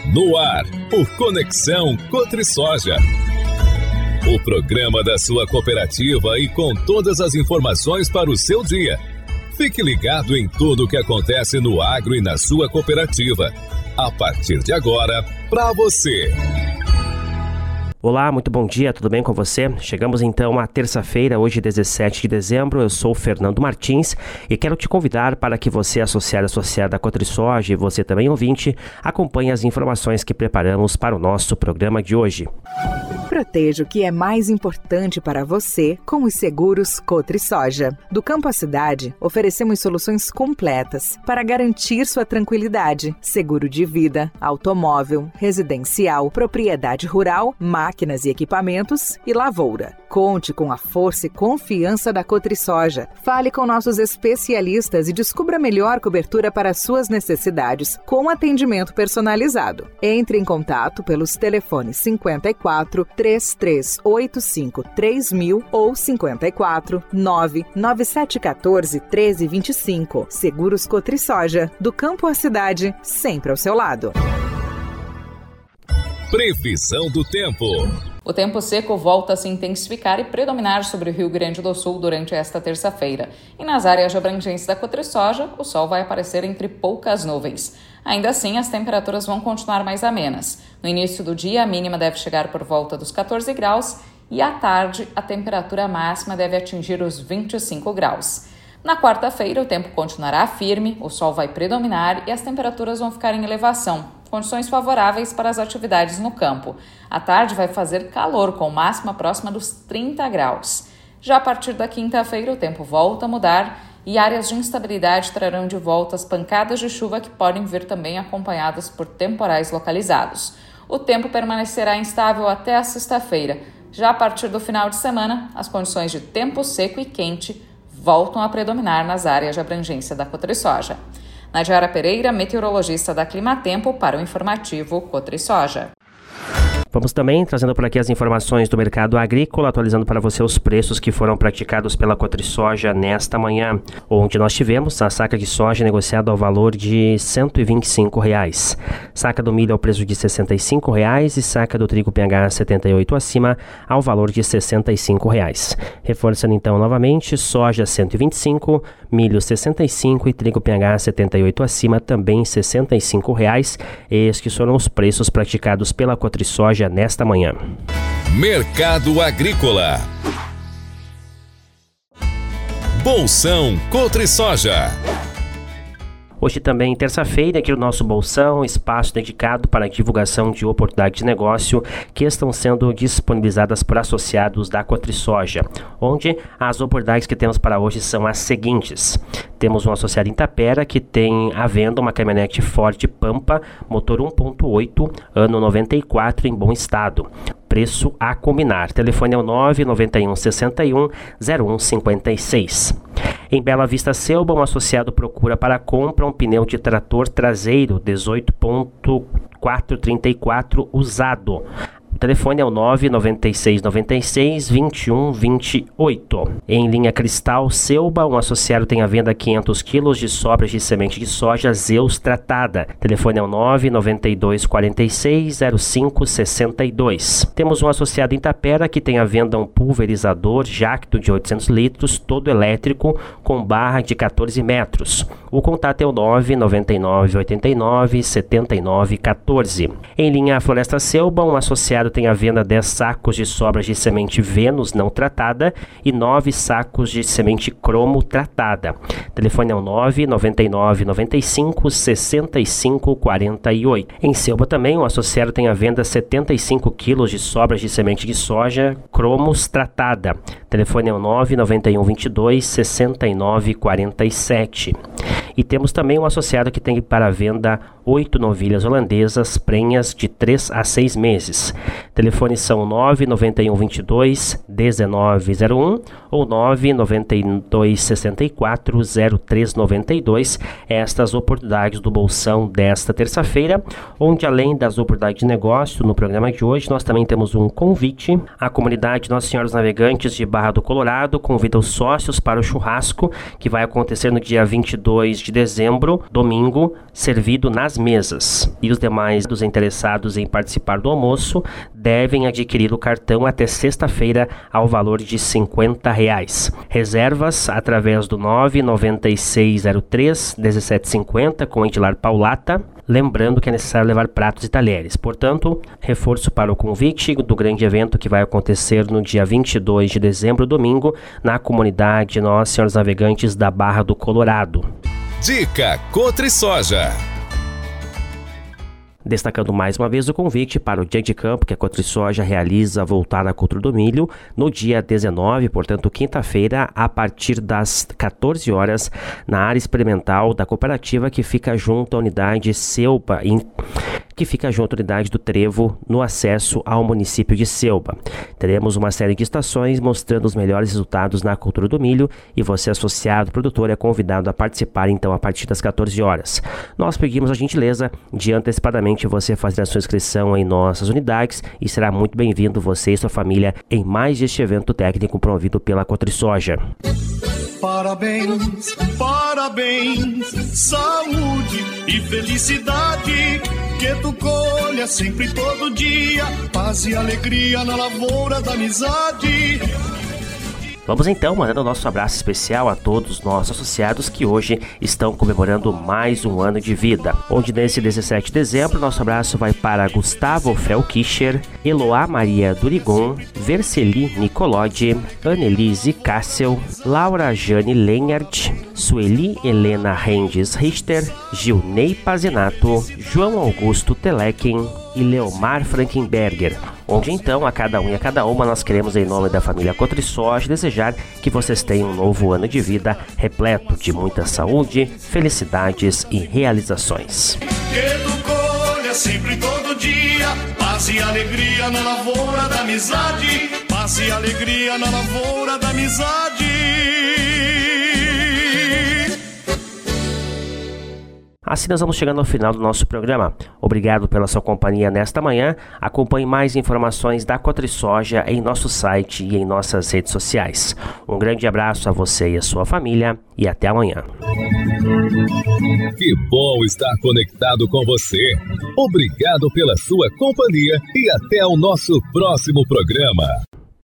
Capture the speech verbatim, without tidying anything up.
No ar, o Conexão Cotrisoja. O programa da sua cooperativa e com todas as informações para o seu dia. Fique ligado em tudo o que acontece no agro e na sua cooperativa. A partir de agora, para você. Olá, muito bom dia, tudo bem com você? Chegamos então à terça-feira, hoje dezessete de dezembro, eu sou o Fernando Martins e quero te convidar para que você, associado associado à Cotrisoja e você também ouvinte, acompanhe as informações que preparamos para o nosso programa de hoje. Proteja o que é mais importante para você com os seguros Cotrisoja. Do campo à cidade, oferecemos soluções completas para garantir sua tranquilidade. Seguro de vida, automóvel, residencial, propriedade rural, máquinas e equipamentos e lavoura. Conte com a força e confiança da Cotrisoja. Fale com nossos especialistas e descubra a melhor cobertura para suas necessidades com atendimento personalizado. Entre em contato pelos telefones cinquenta e quatro, três três oito cinco, três mil ou cinquenta e quatro, nove nove sete um quatro, um três dois cinco. Seguros Cotrisoja, do campo à cidade, sempre ao seu lado. Previsão do tempo. O tempo seco volta a se intensificar e predominar sobre o Rio Grande do Sul durante esta terça-feira. E nas áreas de abrangência da Cotrisoja, o sol vai aparecer entre poucas nuvens. Ainda assim, as temperaturas vão continuar mais amenas. No início do dia, a mínima deve chegar por volta dos catorze graus e à tarde, a temperatura máxima deve atingir os vinte e cinco graus. Na quarta-feira, o tempo continuará firme, o sol vai predominar e as temperaturas vão ficar em elevação, condições favoráveis para as atividades no campo. À tarde vai fazer calor, com máxima próxima dos trinta graus. Já a partir da quinta-feira, o tempo volta a mudar e áreas de instabilidade trarão de volta as pancadas de chuva que podem vir também acompanhadas por temporais localizados. O tempo permanecerá instável até a sexta-feira. Já a partir do final de semana, as condições de tempo seco e quente voltam a predominar nas áreas de abrangência da Cotrisoja. Nadiara Pereira, meteorologista da Climatempo, para o informativo Cotrisoja. Vamos também trazendo por aqui as informações do mercado agrícola, atualizando para você os preços que foram praticados pela Cotrisoja nesta manhã, onde nós tivemos a saca de soja negociada ao valor de cento e vinte e cinco reais. Saca do milho ao preço de sessenta e cinco reais e saca do trigo P H setenta e oito acima ao valor de sessenta e cinco reais. Reforçando então novamente, soja cento e vinte e cinco, milho sessenta e cinco e trigo P H setenta e oito acima também sessenta e cinco reais. Estes foram os preços praticados pela Cotrisoja nesta manhã. Mercado Agrícola. Bolsão Cotrisoja. Hoje também, terça-feira, aqui no nosso Bolsão, espaço dedicado para a divulgação de oportunidades de negócio que estão sendo disponibilizadas por associados da Cotrisoja, onde as oportunidades que temos para hoje são as seguintes. Temos um associado em Tapera que tem à venda uma caminhonete Ford Pampa, motor um ponto oito, ano noventa e quatro, em bom estado. Preço a combinar. Telefone é o nove nove um, seis um, zero um cinco seis. Em Bela Vista Selba, um associado procura para compra um pneu de trator traseiro dezoito ponto quatrocentos e trinta e quatro usado. O telefone é o nove nove seis nove seis, dois um dois oito. Em linha Cristal Selba, um associado tem à venda quinhentos quilos de sobras de semente de soja Zeus tratada. Telefone é o nove nove dois quatro seis, zero cinco seis dois. Temos um associado em Tapera que tem à venda um pulverizador Jacto de oitocentos litros, todo elétrico, com barra de quatorze metros. O contato é o nove nove nove oito nove, sete nove um quatro. Em linha Floresta Selba, um associado tem à venda dez sacos de sobras de semente Vênus não tratada e nove sacos de semente cromo tratada. Telefone é o nove nove nove nove cinco, seis cinco quatro oito. Em Selba também, o associado tem à venda setenta e cinco quilos de sobras de semente de soja cromos tratada. Telefone é o nove nove um dois dois, seis nove quatro sete. E temos também um associado que tem para venda oito novilhas holandesas prenhas de três a seis meses. Telefones são nove nove um dois dois, um nove zero um ou nove nove dois seis quatro, zero três nove dois. Estas oportunidades do Bolsão desta terça-feira, onde além das oportunidades de negócio, no programa de hoje nós também temos um convite. A comunidade Nossa Senhora dos Navegantes de Barra do Colorado convida os sócios para o churrasco que vai acontecer no dia vinte e dois de dezembro, domingo, servido nas mesas. E os demais dos interessados em participar do almoço devem adquirir o cartão até sexta-feira ao valor de cinquenta reais. Reservas através do nove nove seis zero três um sete cinco zero com Edilar Paulata. Lembrando que é necessário levar pratos e talheres. Portanto, reforço para o convite do grande evento que vai acontecer no dia vinte e dois de dezembro, domingo, na comunidade Nossa Senhora dos Navegantes da Barra do Colorado. Dica Cotrisoja. Destacando mais uma vez o convite para o dia de campo que a Cotrisoja realiza voltar à cultura do milho no dia dezenove, portanto quinta-feira, a partir das quatorze horas, na área experimental da cooperativa que fica junto à unidade Selba, em... que fica junto à unidade do Trevo, no acesso ao município de Selba. Teremos uma série de estações mostrando os melhores resultados na cultura do milho e você, associado, produtor, é convidado a participar então a partir das quatorze horas. Nós pedimos a gentileza de antecipadamente você fazer a sua inscrição em nossas unidades e será muito bem-vindo você e sua família em mais este evento técnico promovido pela Cotrisoja. Parabéns, parabéns, saúde e felicidade, que tu colha sempre todo dia, paz e alegria na lavoura da amizade. Vamos então mandando o nosso abraço especial a todos os nossos associados que hoje estão comemorando mais um ano de vida. Onde nesse dezessete de dezembro, nosso abraço vai para Gustavo Felkischer, Eloá Maria Durigon, Verceli Nicolodi, Annelise Kassel, Laura Jane Lenhart, Sueli Helena Rendes Richter, Gilney Pazinato, João Augusto Telekin e Leomar Frankenberger. Onde então, a cada um e a cada uma, nós queremos, em nome da família Cotrisoja, desejar que vocês tenham um novo ano de vida repleto de muita saúde, felicidades e realizações. Que tu colha sempre todo dia, paz e alegria na lavoura da amizade, paz e alegria na lavoura da amizade. Assim nós vamos chegando ao final do nosso programa. Obrigado pela sua companhia nesta manhã. Acompanhe mais informações da Cotrisoja em nosso site e em nossas redes sociais. Um grande abraço a você e a sua família e até amanhã. Que bom estar conectado com você. Obrigado pela sua companhia e até o nosso próximo programa.